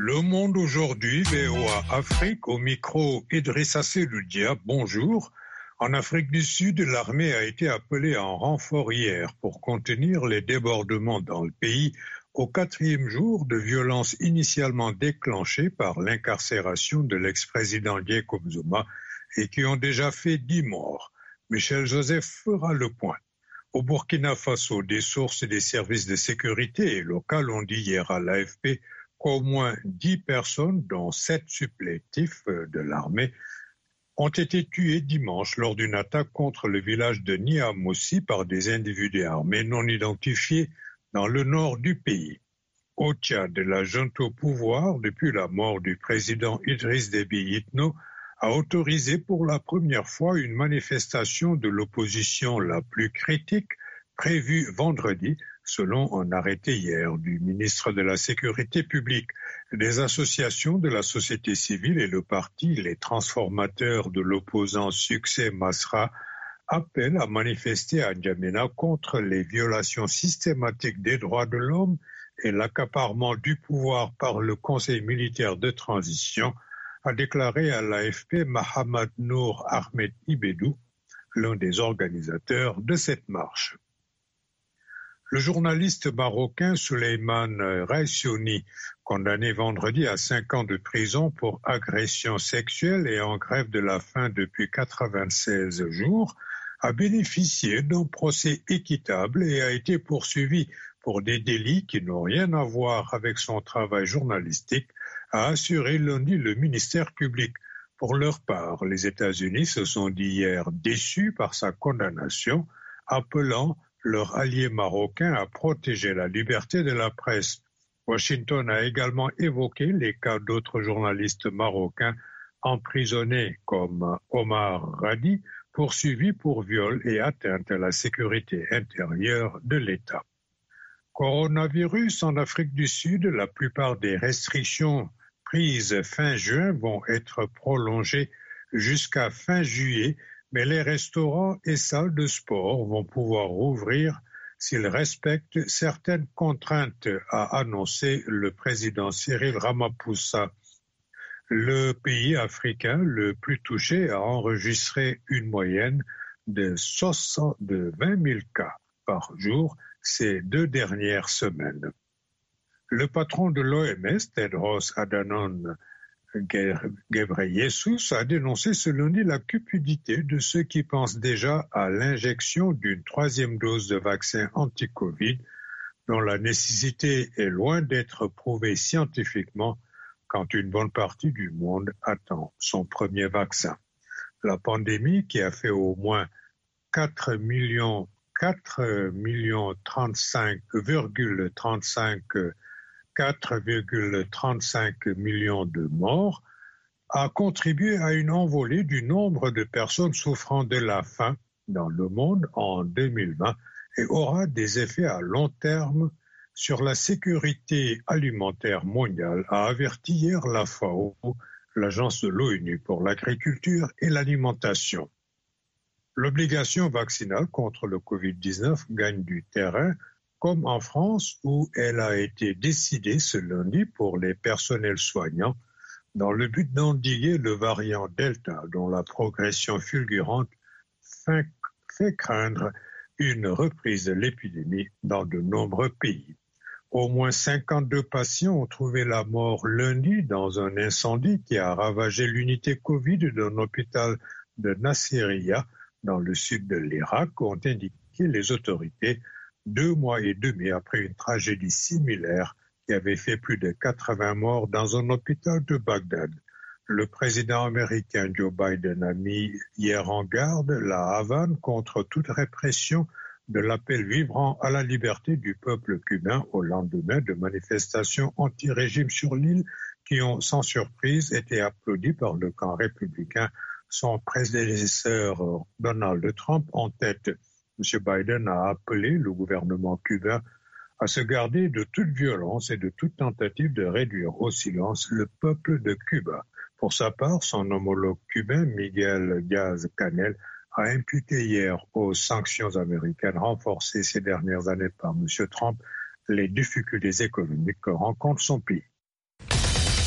Le Monde aujourd'hui, VOA Afrique, au micro Idrissa Seloudia, bonjour. En Afrique du Sud, l'armée a été appelée en renfort hier pour contenir les débordements dans le pays au 4e jour de violences initialement déclenchées par l'incarcération de l'ex-président Jacob Zuma et qui ont déjà fait 10 morts. Michel Joseph fera le point. Au Burkina Faso, des sources des services de sécurité locales ont dit hier à l'AFP qu'au moins 10 personnes, dont 7 supplétifs de l'armée, ont été tuées dimanche lors d'une attaque contre le village de Niamoussi par des individus armés non identifiés dans le nord du pays. Au Tchad, la junte au pouvoir, depuis la mort du président Idriss Déby Itno, a autorisé pour la première fois une manifestation de l'opposition la plus critique prévue vendredi, selon un arrêté hier du ministre de la Sécurité publique. Des associations de la société civile et le parti Les Transformateurs de l'opposant Succès Masra appellent à manifester à N'Djamena contre les violations systématiques des droits de l'homme et l'accaparement du pouvoir par le Conseil militaire de transition, a déclaré à l'AFP Mohamed Nour Ahmed Ibedou, l'un des organisateurs de cette marche. Le journaliste marocain Souleymane Raissiouni, condamné vendredi à 5 ans de prison pour agression sexuelle et en grève de la faim depuis 96 jours, a bénéficié d'un procès équitable et a été poursuivi pour des délits qui n'ont rien à voir avec son travail journalistique, a assuré lundi le ministère public. Pour leur part, les États-Unis se sont dit hier déçus par sa condamnation, appelant leur allié marocain à protéger la liberté de la presse. Washington a également évoqué les cas d'autres journalistes marocains emprisonnés comme Omar Radi, poursuivi pour viol et atteinte à la sécurité intérieure de l'État. Coronavirus en Afrique du Sud, la plupart des restrictions prises fin juin vont être prolongées jusqu'à fin juillet, mais les restaurants et salles de sport vont pouvoir rouvrir s'ils respectent certaines contraintes, a annoncé le président Cyril Ramaphosa. Le pays africain le plus touché a enregistré une moyenne de 20 000 cas par jour ces 2 dernières semaines. Le patron de l'OMS, Tedros Adhanom Ghebreyesus, a dénoncé ce lundi la cupidité de ceux qui pensent déjà à l'injection d'une 3e dose de vaccin anti-Covid, dont la nécessité est loin d'être prouvée scientifiquement quand une bonne partie du monde attend son premier vaccin. La pandémie, qui a fait au moins 4,35 millions de morts, a contribué à une envolée du nombre de personnes souffrant de la faim dans le monde en 2020 et aura des effets à long terme sur la sécurité alimentaire mondiale, a averti hier la FAO, l'agence de l'ONU pour l'agriculture et l'alimentation. L'obligation vaccinale contre le Covid-19 gagne du terrain, comme en France où elle a été décidée ce lundi pour les personnels soignants, dans le but d'endiguer le variant Delta, dont la progression fulgurante fait craindre une reprise de l'épidémie dans de nombreux pays. Au moins 52 patients ont trouvé la mort lundi dans un incendie qui a ravagé l'unité Covid d'un hôpital de Nasiriyah, dans le sud de l'Irak, ont indiqué les autorités 2 mois et demi après une tragédie similaire qui avait fait plus de 80 morts dans un hôpital de Bagdad. Le président américain Joe Biden a mis hier en garde la Havane contre toute répression de l'appel vibrant à la liberté du peuple cubain au lendemain de manifestations anti-régime sur l'île qui ont sans surprise été applaudies par le camp républicain, son prédécesseur Donald Trump en tête. M. Biden a appelé le gouvernement cubain à se garder de toute violence et de toute tentative de réduire au silence le peuple de Cuba. Pour sa part, son homologue cubain, Miguel Diaz-Canel, a imputé hier aux sanctions américaines renforcées ces dernières années par M. Trump les difficultés économiques que rencontre son pays.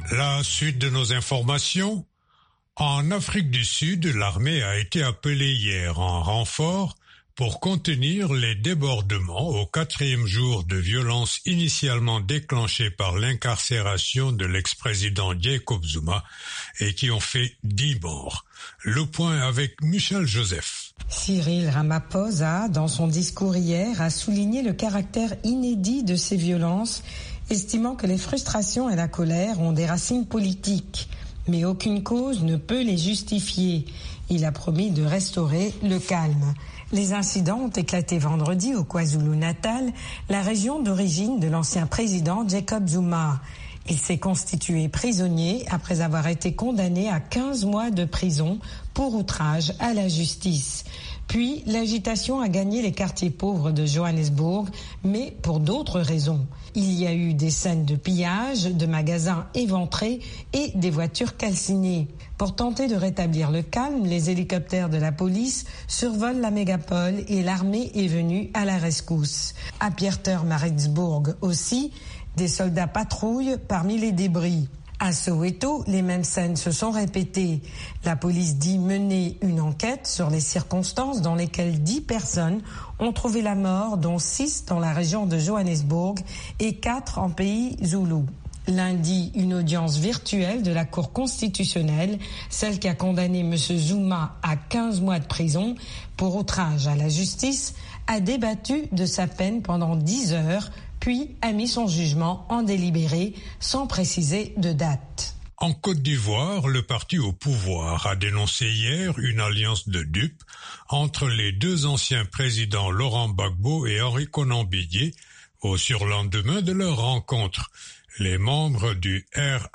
La suite de nos informations. En Afrique du Sud, l'armée a été appelée hier en renfort pour contenir les débordements au 4e jour de violences initialement déclenchées par l'incarcération de l'ex-président Jacob Zuma et qui ont fait 10 morts. Le point avec Michel Joseph. Cyril Ramaphosa, dans son discours hier, a souligné le caractère inédit de ces violences, estimant que les frustrations et la colère ont des racines politiques. Mais aucune cause ne peut les justifier. Il a promis de restaurer le calme. Les incidents ont éclaté vendredi au KwaZulu-Natal, la région d'origine de l'ancien président Jacob Zuma. Il s'est constitué prisonnier après avoir été condamné à 15 mois de prison pour outrage à la justice. Puis, l'agitation a gagné les quartiers pauvres de Johannesburg, mais pour d'autres raisons. Il y a eu des scènes de pillage, de magasins éventrés et des voitures calcinées. Pour tenter de rétablir le calme, les hélicoptères de la police survolent la mégapole et l'armée est venue à la rescousse. À Pietermaritzburg aussi, des soldats patrouillent parmi les débris. À Soweto, les mêmes scènes se sont répétées. La police dit mener une enquête sur les circonstances dans lesquelles 10 personnes ont trouvé la mort, dont 6 dans la région de Johannesburg et 4 en pays zoulou. Lundi, une audience virtuelle de la Cour constitutionnelle, celle qui a condamné M. Zuma à 15 mois de prison pour outrage à la justice, a débattu de sa peine pendant 10 heures, puis a mis son jugement en délibéré sans préciser de date. En Côte d'Ivoire, le parti au pouvoir a dénoncé hier une alliance de dupes entre les 2 anciens présidents Laurent Gbagbo et Henri Konan Bédié au surlendemain de leur rencontre. Les membres du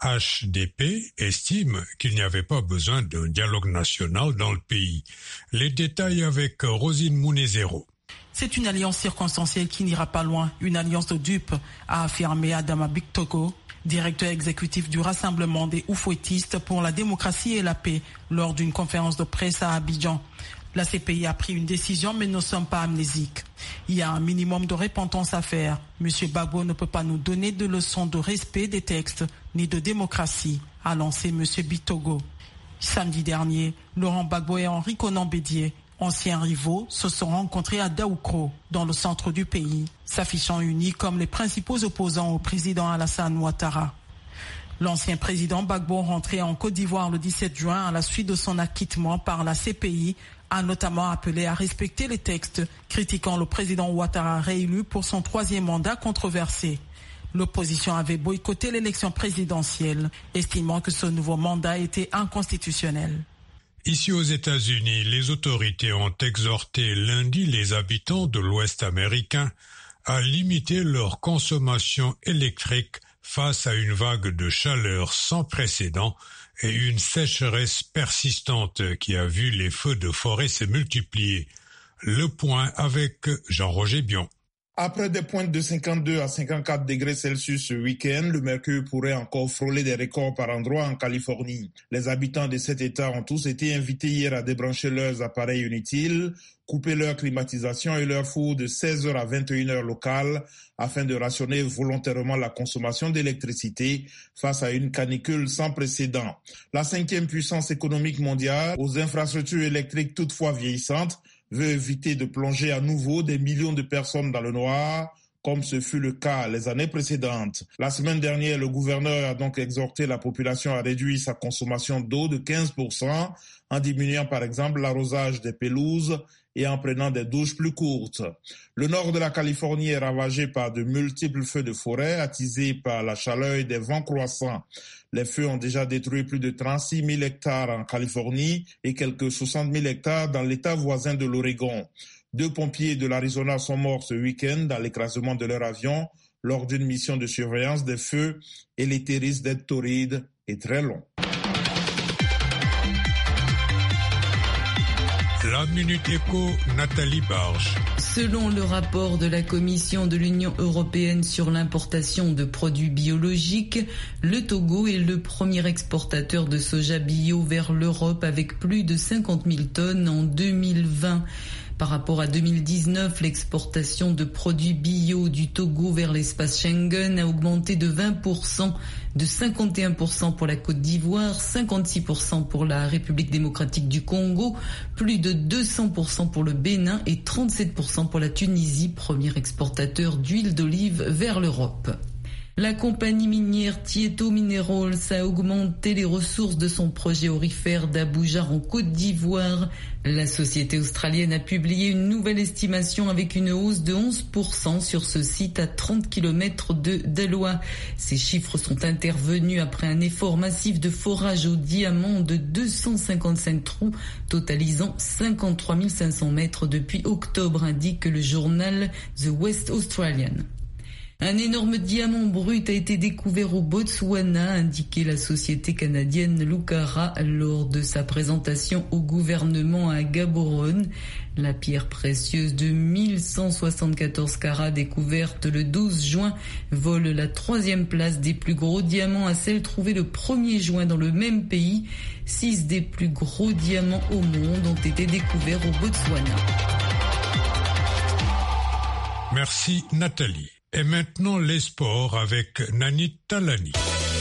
RHDP estiment qu'il n'y avait pas besoin d'un dialogue national dans le pays. Les détails avec Rosine Mounezero. C'est une alliance circonstancielle qui n'ira pas loin, une alliance de dupes, a affirmé Adama Bictogo, directeur exécutif du Rassemblement des Oufouettistes pour la démocratie et la paix, lors d'une conférence de presse à Abidjan. La CPI a pris une décision, mais nous ne sommes pas amnésiques. Il y a un minimum de repentance à faire. M. Gbagbo ne peut pas nous donner de leçons de respect des textes, ni de démocratie, a lancé M. Bictogo. Samedi dernier, Laurent Gbagbo et Henri Konan Bédié, anciens rivaux, se sont rencontrés à Daoukro, dans le centre du pays, s'affichant unis comme les principaux opposants au président Alassane Ouattara. L'ancien président Gbagbo, rentré en Côte d'Ivoire le 17 juin à la suite de son acquittement par la CPI, a notamment appelé à respecter les textes, critiquant le président Ouattara réélu pour son 3e mandat controversé. L'opposition avait boycotté l'élection présidentielle, estimant que ce nouveau mandat était inconstitutionnel. Ici aux États-Unis, les autorités ont exhorté lundi les habitants de l'Ouest américain à limiter leur consommation électrique face à une vague de chaleur sans précédent et une sécheresse persistante qui a vu les feux de forêt se multiplier. Le point avec Jean-Roger Bion. Après des pointes de 52 à 54 degrés Celsius ce week-end, le mercure pourrait encore frôler des records par endroits en Californie. Les habitants de cet État ont tous été invités hier à débrancher leurs appareils inutiles, couper leur climatisation et leur four de 16h à 21h locales afin de rationner volontairement la consommation d'électricité face à une canicule sans précédent. La 5e puissance économique mondiale, aux infrastructures électriques toutefois vieillissantes, veut éviter de plonger à nouveau des millions de personnes dans le noir, comme ce fut le cas les années précédentes. La semaine dernière, le gouverneur a donc exhorté la population à réduire sa consommation d'eau de 15%, en diminuant par exemple l'arrosage des pelouses et en prenant des douches plus courtes. Le nord de la Californie est ravagé par de multiples feux de forêt attisés par la chaleur et des vents croissants. Les feux ont déjà détruit plus de 36 000 hectares en Californie et quelques 60 000 hectares dans l'état voisin de l'Oregon. 2 pompiers de l'Arizona sont morts ce week-end dans l'écrasement de leur avion lors d'une mission de surveillance des feux et l'été risque d'être torride et très long. La Minute Éco, Nathalie Barge. Selon le rapport de la Commission de l'Union européenne sur l'importation de produits biologiques, le Togo est le premier exportateur de soja bio vers l'Europe avec plus de 50 000 tonnes en 2020. Par rapport à 2019, l'exportation de produits bio du Togo vers l'espace Schengen a augmenté de 20%, de 51% pour la Côte d'Ivoire, 56% pour la République démocratique du Congo, plus de 200% pour le Bénin et 37% pour la Tunisie, premier exportateur d'huile d'olive vers l'Europe. La compagnie minière Tietto Minerals a augmenté les ressources de son projet aurifère d'Abuja en Côte d'Ivoire. La société australienne a publié une nouvelle estimation avec une hausse de 11% sur ce site à 30 km de Deloa. Ces chiffres sont intervenus après un effort massif de forage au diamant de 255 trous, totalisant 53 500 mètres depuis octobre, indique le journal The West Australian. Un énorme diamant brut a été découvert au Botswana, a indiqué la société canadienne Lucara lors de sa présentation au gouvernement à Gaborone. La pierre précieuse de 1174 carats découverte le 12 juin vole la 3e place des plus gros diamants à celle trouvée le 1er juin dans le même pays. 6 des plus gros diamants au monde ont été découverts au Botswana. Merci Nathalie. Et maintenant les sports avec Nani Talani.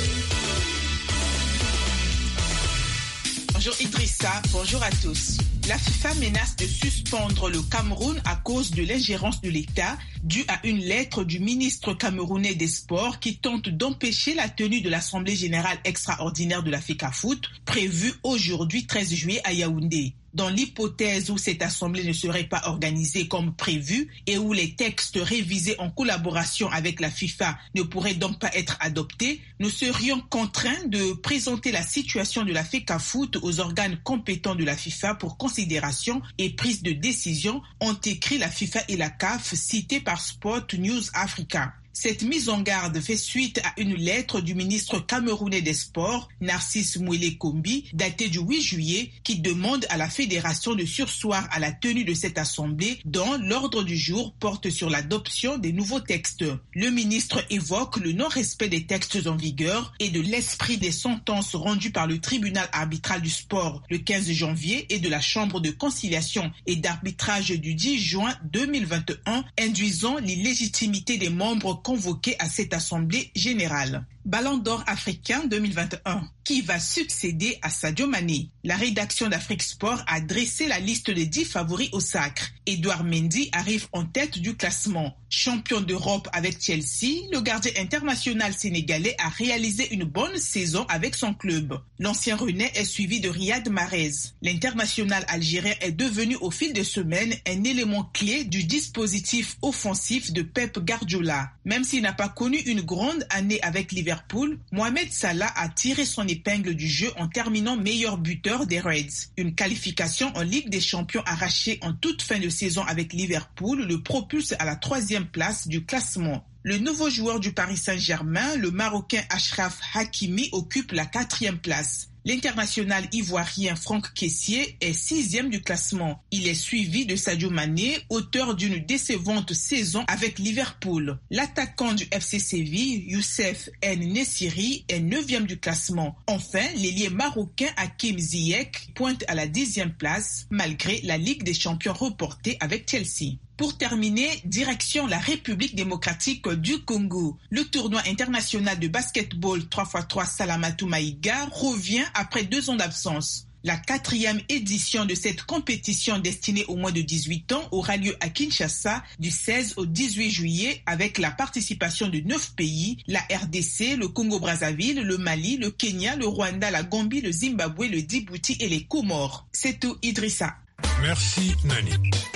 Bonjour Idrissa, bonjour à tous. La FIFA menace de suspendre le Cameroun à cause de l'ingérence de l'État due à une lettre du ministre camerounais des Sports qui tente d'empêcher la tenue de l'Assemblée générale extraordinaire de la FECAFOOT prévue aujourd'hui 13 juillet à Yaoundé. Dans l'hypothèse où cette assemblée ne serait pas organisée comme prévu et où les textes révisés en collaboration avec la FIFA ne pourraient donc pas être adoptés, nous serions contraints de présenter la situation de la FECAFOOT aux organes compétents de la FIFA pour considération et prise de décision, ont écrit la FIFA et la CAF, citées par Sport News Africa. Cette mise en garde fait suite à une lettre du ministre camerounais des Sports, Narcisse Mouélé Kombi, datée du 8 juillet, qui demande à la fédération de surseoir à la tenue de cette assemblée dont l'ordre du jour porte sur l'adoption des nouveaux textes. Le ministre évoque le non-respect des textes en vigueur et de l'esprit des sentences rendues par le tribunal arbitral du sport le 15 janvier et de la chambre de conciliation et d'arbitrage du 10 juin 2021, induisant l'illégitimité des membres convoqués à cette assemblée générale. Ballon d'or africain 2021. Qui va succéder à Sadio Mané? La rédaction d'Afrique Sport a dressé la liste des 10 favoris au sacre. Edouard Mendy arrive en tête du classement. Champion d'Europe avec Chelsea, le gardien international sénégalais a réalisé une bonne saison avec son club. L'ancien Rennais est suivi de Riyad Mahrez. L'international algérien est devenu au fil des semaines un élément clé du dispositif offensif de Pep Guardiola. Même s'il n'a pas connu une grande année avec Liverpool, Mohamed Salah a tiré son épingle du jeu en terminant meilleur buteur des Reds. Une qualification en Ligue des Champions arrachée en toute fin de saison avec Liverpool le propulse à la 3e place du classement. Le nouveau joueur du Paris Saint-Germain, le Marocain Achraf Hakimi, occupe la 4e place. L'international ivoirien Franck Kessié est 6e du classement. Il est suivi de Sadio Mané, auteur d'une décevante saison avec Liverpool. L'attaquant du FC Séville, Youssef En-Nesyri, est 9e du classement. Enfin, l'ailier marocain Hakim Ziyech pointe à la 10e place, malgré la Ligue des Champions reportée avec Chelsea. Pour terminer, direction la République démocratique du Congo. Le tournoi international de basketball 3x3 Salamatou Maïga revient après 2 ans d'absence. La 4e édition de cette compétition destinée aux moins de 18 ans aura lieu à Kinshasa du 16 au 18 juillet avec la participation de 9 pays, la RDC, le Congo-Brazzaville, le Mali, le Kenya, le Rwanda, la Gambie, le Zimbabwe, le Djibouti et les Comores. C'est tout, Idrissa. Merci, Nani.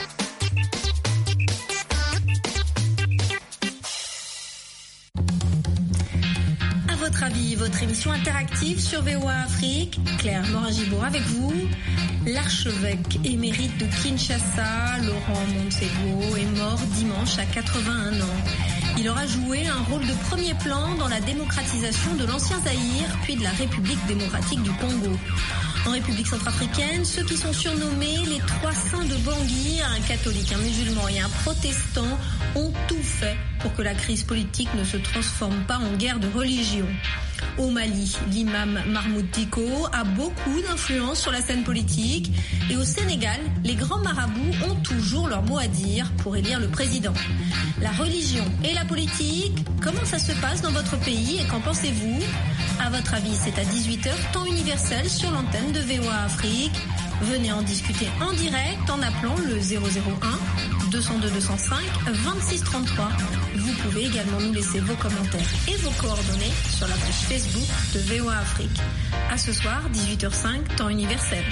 Votre avis, votre émission interactive sur VOA Afrique. Claire Morin-Gibour avec vous. L'archevêque émérite de Kinshasa, Laurent Monsego, est mort dimanche à 81 ans. Il aura joué un rôle de premier plan dans la démocratisation de l'ancien Zaïre, puis de la République démocratique du Congo. En République centrafricaine, ceux qui sont surnommés les 3 saints de Bangui, un catholique, un musulman et un protestant, ont tout fait pour que la crise politique ne se transforme pas en guerre de religion. Au Mali, l'imam Mahmoud Dicko a beaucoup d'influence sur la scène politique. Afrique. Et au Sénégal, les grands marabouts ont toujours leur mot à dire pour élire le président. La religion et la politique, comment ça se passe dans votre pays et qu'en pensez-vous? À votre avis, c'est à 18h, temps universel sur l'antenne de VOA Afrique. Venez en discuter en direct en appelant le 001 202 205 26 33. Vous pouvez également nous laisser vos commentaires et vos coordonnées sur la page Facebook de VOA Afrique. À ce soir, 18h05, temps universel.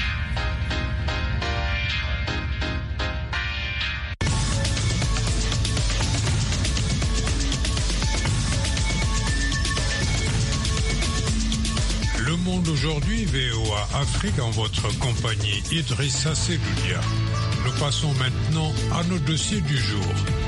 Le Monde aujourd'hui, VOA Afrique, en votre compagnie Idrissa Seloudia. Nous passons maintenant à nos dossiers du jour.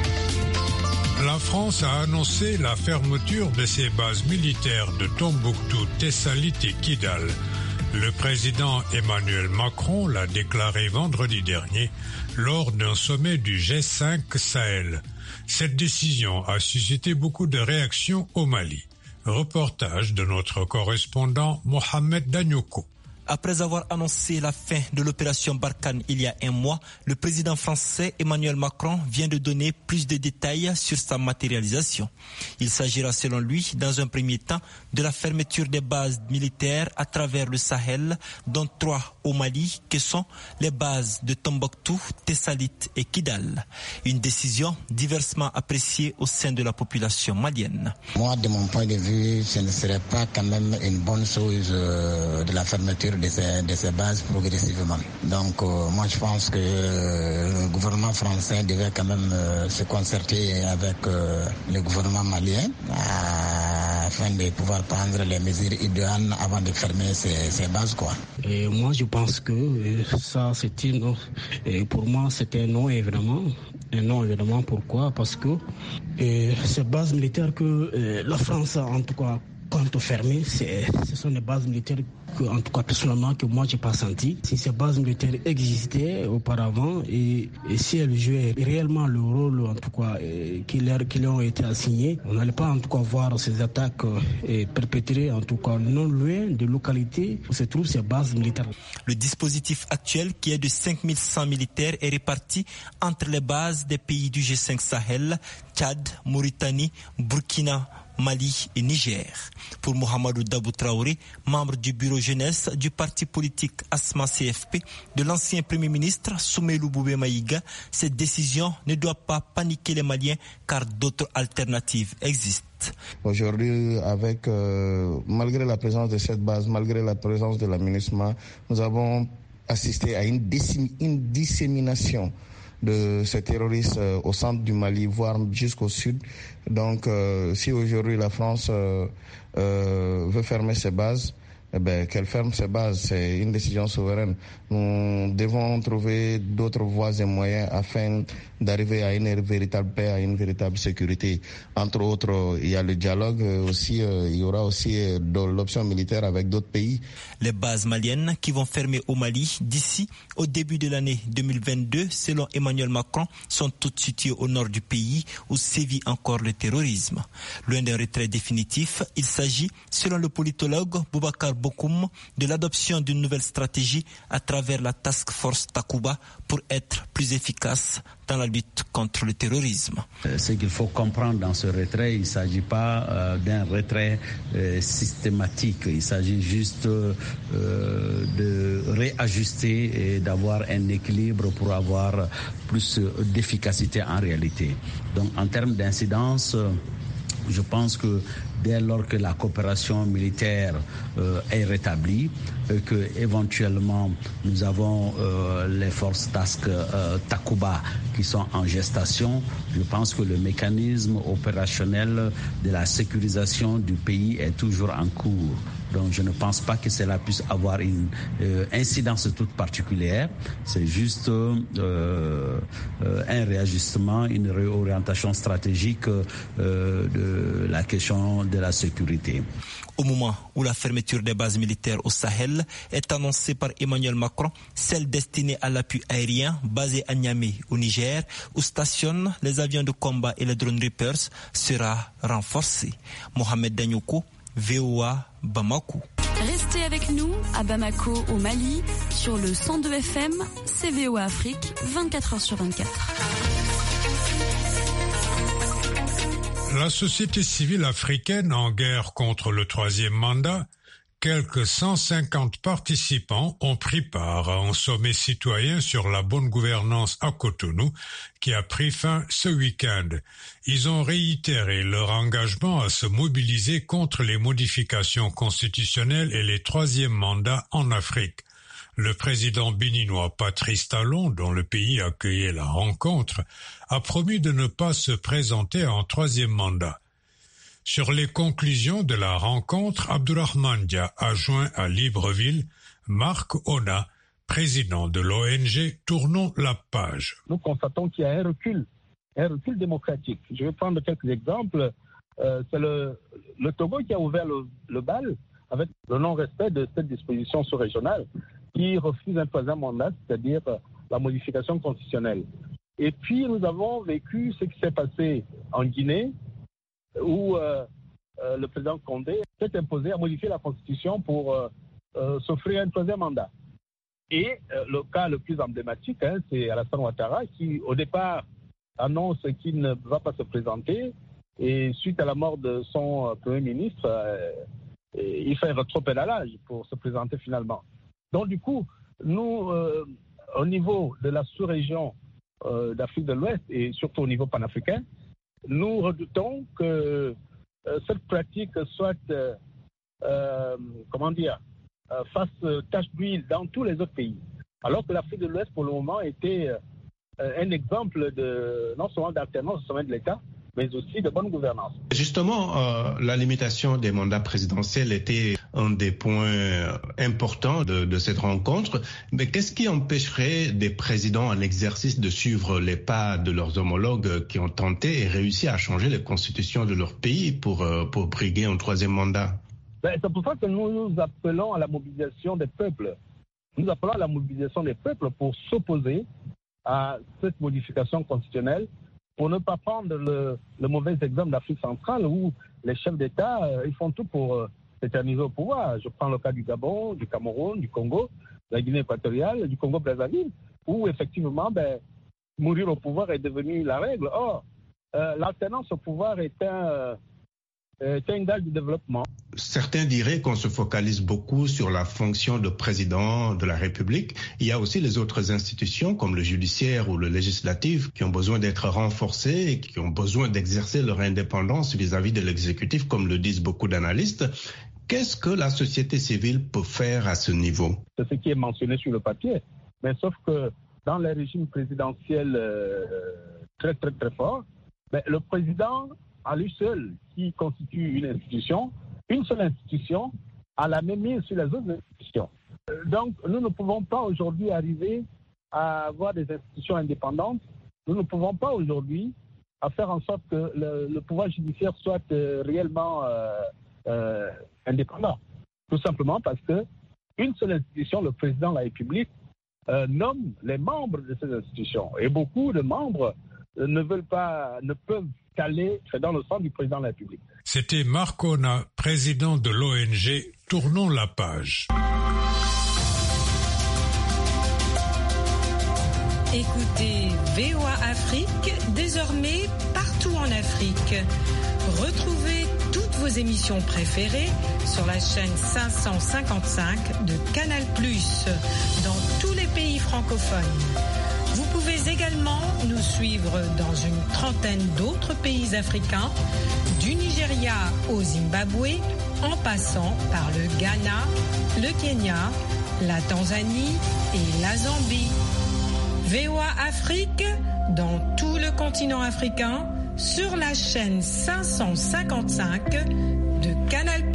La France a annoncé la fermeture de ses bases militaires de Tombouctou, Tessalit et Kidal. Le président Emmanuel Macron l'a déclaré vendredi dernier lors d'un sommet du G5 Sahel. Cette décision a suscité beaucoup de réactions au Mali. Reportage de notre correspondant Mohamed Danyoko. Après avoir annoncé la fin de l'opération Barkhane il y a un mois, le président français Emmanuel Macron vient de donner plus de détails sur sa matérialisation. Il s'agira selon lui, dans un premier temps, de la fermeture des bases militaires à travers le Sahel, dont 3 au Mali, que sont les bases de Tombouctou, Tessalit et Kidal. Une décision diversement appréciée au sein de la population malienne. Moi, de mon point de vue, ce ne serait pas quand même une bonne chose de la fermeture de ces bases progressivement. Donc moi je pense que le gouvernement français devait quand même se concerter avec le gouvernement malien afin de pouvoir prendre les mesures idéales avant de fermer ces bases, quoi. Et moi je pense que ça c'est un non. Et pour moi c'est un non évidemment. Un non évidemment, pourquoi? Parce que ces bases militaires que la France a en tout cas compte fermer, ce sont des bases militaires que, en tout cas personnellement, que moi j'ai pas senti. Si ces bases militaires existaient auparavant et si elles jouaient réellement le rôle en tout cas qui leur ont été assigné, on n'allait pas en tout cas voir ces attaques perpétrées en tout cas non loin de localités où se trouvent ces bases militaires. Le dispositif actuel qui est de 5100 militaires est réparti entre les bases des pays du G5 Sahel, Tchad, Mauritanie, Burkina, Mali et Niger. Pour Mohamedou Dabou Traoré, membre du bureau jeunesse du parti politique ASMA CFP de l'ancien premier ministre Soumeilou Boubé Maïga, cette décision ne doit pas paniquer les Maliens car d'autres alternatives existent. Aujourd'hui, malgré la présence de cette base, malgré la présence de la MINUSMA, nous avons assisté à une dissémination de ces terroristes au centre du Mali, voire jusqu'au sud. Donc, si aujourd'hui la France veut fermer ses bases, qu'elle ferme ses bases, c'est une décision souveraine. Nous devons trouver d'autres voies et moyens afin d'arriver à une véritable paix, à une véritable sécurité. Entre autres, il y a le dialogue aussi, il y aura aussi l'option militaire avec d'autres pays. Les bases maliennes qui vont fermer au Mali d'ici au début de l'année 2022, selon Emmanuel Macron, sont toutes situées au nord du pays où sévit encore le terrorisme. Loin d'un retrait définitif, il s'agit, selon le politologue Boubacar Bokoum, de l'adoption d'une nouvelle stratégie à travers la Task Force Takuba pour être plus efficace dans la lutte contre le terrorisme. Ce qu'il faut comprendre dans ce retrait, il ne s'agit pas d'un retrait systématique, il s'agit juste de réajuster et d'avoir un équilibre pour avoir plus d'efficacité en réalité. Donc en termes d'incidence, je pense que dès lors que la coopération militaire est rétablie, que éventuellement nous avons les forces Takuba qui sont en gestation, je pense que le mécanisme opérationnel de la sécurisation du pays est toujours en cours. Donc je ne pense pas que cela puisse avoir une incidence toute particulière. C'est juste un réajustement, une réorientation stratégique de la question de la sécurité. Au moment où la fermeture des bases militaires au Sahel est annoncée par Emmanuel Macron, celle destinée à l'appui aérien basée à Niamey au Niger, où stationnent les avions de combat et les drone Reapers, sera renforcée. Mohamed Danyoko, VOA, Bamako. Restez Restez avec nous à Bamako au Mali sur le 102 FM, c'est VOA Afrique, 24h sur 24. La société civile africaine en guerre contre le troisième mandat, quelques 150 participants ont pris part à un sommet citoyen sur la bonne gouvernance à Cotonou qui a pris fin ce week-end. Ils ont réitéré leur engagement à se mobiliser contre les modifications constitutionnelles et les troisièmes mandats en Afrique. Le président béninois Patrice Talon, dont le pays accueillait la rencontre, a promis de ne pas se présenter en troisième mandat. Sur les conclusions de la rencontre, Abdourahmane Dia a joint à Libreville Marc Ona, président de l'ONG Tournons la page. Nous constatons qu'il y a un recul démocratique. Je vais prendre quelques exemples. C'est le Togo qui a ouvert le bal avec le non-respect de cette disposition sous-régionale qui refuse un troisième mandat, c'est-à-dire la modification constitutionnelle. Et puis nous avons vécu ce qui s'est passé en Guinée, où le président Condé s'est imposé à modifier la Constitution pour s'offrir un troisième mandat. Et le cas le plus emblématique, c'est Alassane Ouattara qui, au départ, annonce qu'il ne va pas se présenter. Et suite à la mort de son Premier ministre, il fait un rétropédalage pour se présenter finalement. Donc du coup, nous, au niveau de la sous-région d'Afrique de l'Ouest et surtout au niveau panafricain, nous redoutons que cette pratique soit, fasse tache d'huile dans tous les autres pays. Alors que l'Afrique de l'Ouest, pour le moment, était un exemple non seulement d'alternance au sommet de l'État, mais aussi de bonne gouvernance. Justement, la limitation des mandats présidentiels était un des points importants de cette rencontre. Mais qu'est-ce qui empêcherait des présidents en exercice de suivre les pas de leurs homologues qui ont tenté et réussi à changer les constitutions de leur pays pour briguer un troisième mandat? C'est pour ça que nous appelons à la mobilisation des peuples. Nous appelons à la mobilisation des peuples pour s'opposer à cette modification constitutionnelle, pour ne pas prendre le mauvais exemple d'Afrique centrale où les chefs d'État ils font tout pour s'éterniser au pouvoir. Je prends le cas du Gabon, du Cameroun, du Congo, de la Guinée équatoriale, du Congo-Brazzaville, où effectivement mourir au pouvoir est devenu la règle. Or, l'alternance au pouvoir est un gage de développement. Certains diraient qu'on se focalise beaucoup sur la fonction de président de la République. Il y a aussi les autres institutions comme le judiciaire ou le législatif qui ont besoin d'être renforcées et qui ont besoin d'exercer leur indépendance vis-à-vis de l'exécutif, comme le disent beaucoup d'analystes. Qu'est-ce que la société civile peut faire à ce niveau? C'est ce qui est mentionné sur le papier. Mais sauf que dans les régimes présidentiels très très très forts, le président à lui seul, qui constitue une seule institution, a la même mise sur les autres institutions. Donc, nous ne pouvons pas aujourd'hui arriver à avoir des institutions indépendantes. Nous ne pouvons pas aujourd'hui à faire en sorte que le pouvoir judiciaire soit réellement indépendant. Tout simplement parce que une seule institution, le président de la République, nomme les membres de ces institutions. Et beaucoup de membres ne peuvent caler dans le sang du président de la République. C'était Marc Ona, président de l'ONG Tournons la page. Écoutez VOA Afrique, désormais partout en Afrique. Retrouvez toutes vos émissions préférées sur la chaîne 555 de Canal+, dans tous les pays francophones. Vous pouvez également nous suivre dans une trentaine d'autres pays africains, du Nigeria au Zimbabwe, en passant par le Ghana, le Kenya, la Tanzanie et la Zambie. VOA Afrique, dans tout le continent africain, sur la chaîne 555 de Canal+.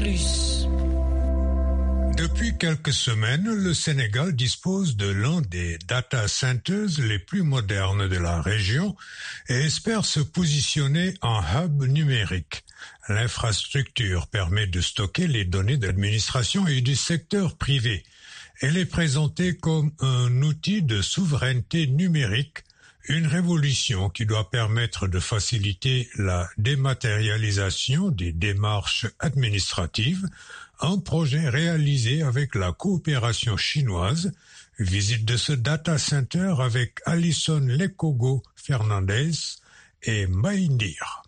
Depuis quelques semaines, le Sénégal dispose de l'un des data centers les plus modernes de la région et espère se positionner en hub numérique. L'infrastructure permet de stocker les données d'administration et du secteur privé. Elle est présentée comme un outil de souveraineté numérique, Une révolution qui doit permettre de faciliter la dématérialisation des démarches administratives, un projet réalisé avec la coopération chinoise. Visite de ce data center avec Alison Lekogo Fernandez et Maïndir.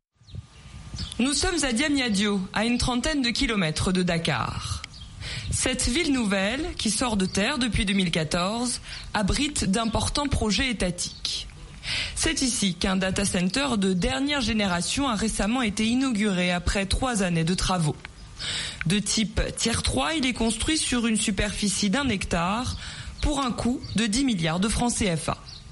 Nous sommes à Diamniadio, à une trentaine de kilomètres de Dakar. Cette ville nouvelle, qui sort de terre depuis 2014, abrite d'importants projets étatiques. C'est ici qu'un data center de dernière génération a récemment été inauguré après 3 années de travaux. De type Tier 3, il est construit sur une superficie d'1 hectare pour un coût de 10 milliards de francs CFA.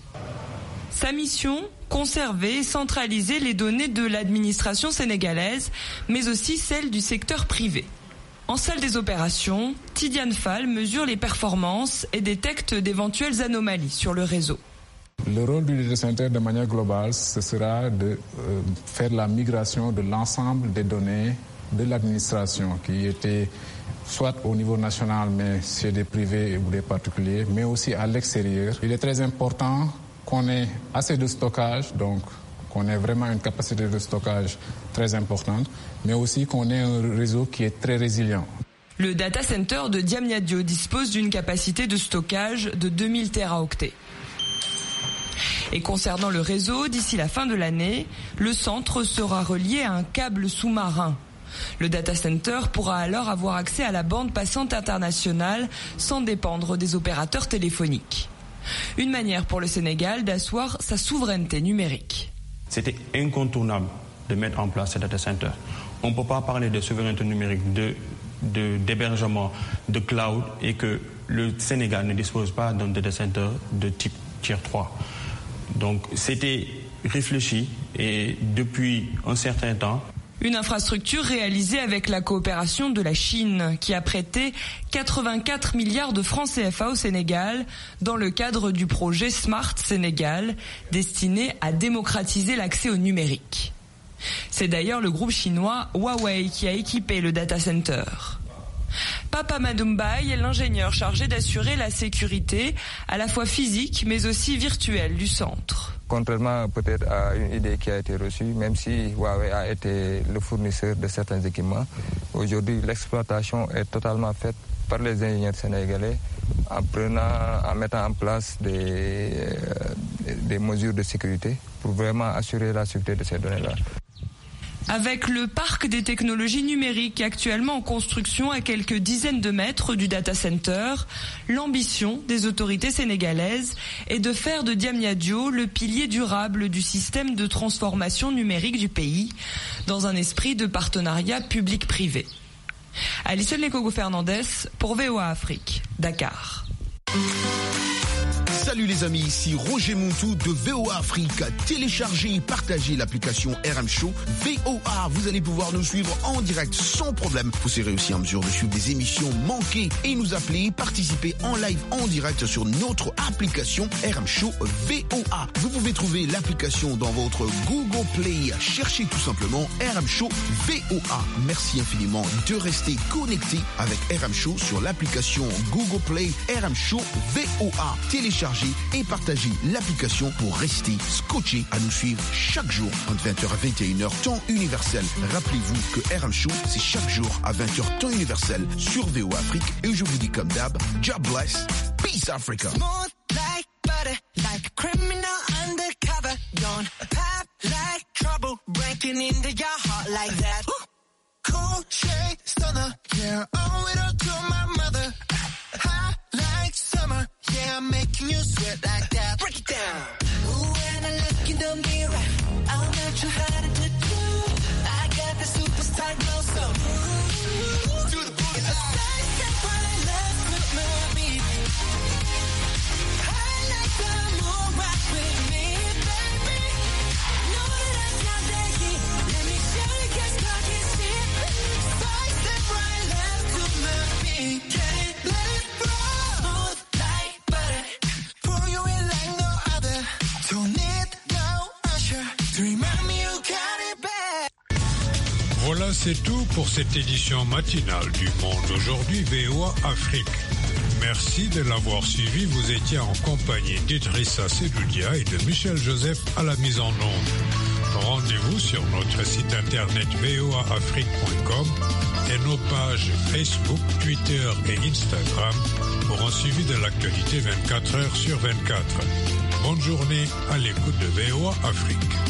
Sa mission, conserver et centraliser les données de l'administration sénégalaise, mais aussi celles du secteur privé. En salle des opérations, Tidiane Fall mesure les performances et détecte d'éventuelles anomalies sur le réseau. Le rôle du data center de manière globale, ce sera de faire la migration de l'ensemble des données de l'administration qui étaient soit au niveau national, mais chez des privés ou des particuliers, mais aussi à l'extérieur. Il est très important qu'on ait assez de stockage, donc qu'on ait vraiment une capacité de stockage très importante, mais aussi qu'on ait un réseau qui est très résilient. Le data center de Diamniadio dispose d'une capacité de stockage de 2000 téraoctets. Et concernant le réseau, d'ici la fin de l'année, le centre sera relié à un câble sous-marin. Le data center pourra alors avoir accès à la bande passante internationale sans dépendre des opérateurs téléphoniques. Une manière pour le Sénégal d'asseoir sa souveraineté numérique. C'était incontournable de mettre en place ce data center. On ne peut pas parler de souveraineté numérique, d'hébergement, de cloud et que le Sénégal ne dispose pas d'un data center de type Tier 3. Donc c'était réfléchi et depuis un certain temps. Une infrastructure réalisée avec la coopération de la Chine qui a prêté 84 milliards de francs CFA au Sénégal dans le cadre du projet Smart Sénégal destiné à démocratiser l'accès au numérique. C'est d'ailleurs le groupe chinois Huawei qui a équipé le data center. Papa Madoumbaye est l'ingénieur chargé d'assurer la sécurité à la fois physique mais aussi virtuelle du centre. Contrairement peut-être à une idée qui a été reçue, même si Huawei a été le fournisseur de certains équipements, aujourd'hui l'exploitation est totalement faite par les ingénieurs sénégalais en mettant en place des mesures de sécurité pour vraiment assurer la sécurité de ces données-là. Avec le parc des technologies numériques actuellement en construction à quelques dizaines de mètres du data center, l'ambition des autorités sénégalaises est de faire de Diamniadio le pilier durable du système de transformation numérique du pays, dans un esprit de partenariat public-privé. Alison Lekogo Fernandez pour VOA Afrique, Dakar. Salut les amis, ici Roger Montou de VOA Afrique. Téléchargez et partagez l'application RM Show VOA. Vous allez pouvoir nous suivre en direct sans problème. Vous serez aussi en mesure de suivre des émissions manquées et nous appeler, participer en live en direct sur notre application RM Show VOA. Vous pouvez trouver l'application dans votre Google Play. Cherchez tout simplement RM Show VOA. Merci infiniment de rester connecté avec RM Show sur l'application Google Play RM Show VOA. Téléchargez et partagez l'application pour rester scotché à nous suivre chaque jour entre 20h à 21h temps universel. Rappelez-vous que RM Show, c'est chaque jour à 20h temps universel sur VOA Afrique. Et je vous dis comme d'hab, God bless, peace Africa. Smooth like butter, like a criminal undercover. Don't pop like trouble, breaking into your heart like that. Cool shade stunner, yeah, owe it all to my mother. High like summer, yeah, I'm making you sweat like that. Break it down. Ooh, when I look in the mirror, I'm not too hard to do. I got the superstar glow, so ooh, do the booty. It's a side step while I love to move me. I like the moon rock with me, baby. Know that I'm not that heat. Let me show you guys what you see. Side step while I love to move me. Can't let it roll. Voilà, c'est tout pour cette édition matinale du Monde Aujourd'hui VOA Afrique. Merci de l'avoir suivi. Vous étiez en compagnie d'Idrissa Sedoudia et de Michel Joseph à la mise en onde. Rendez-vous sur notre site internet voaafrique.com et nos pages Facebook, Twitter et Instagram pour un suivi de l'actualité 24 heures sur 24. Bonne journée à l'écoute de VOA Afrique.